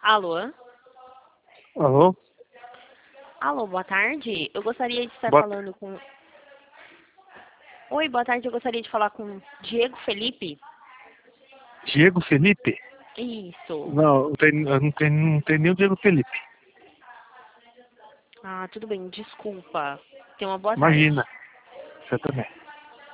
Alô? Alô? Alô, boa tarde. Eu gostaria de estar Boa... falando com... Oi, boa tarde. Eu gostaria de falar com Diego Felipe. Diego Felipe? Isso. Não, não tem nem o Diego Felipe. Ah, tudo bem. Desculpa. Tenha uma boa tarde. Imagina. Você também.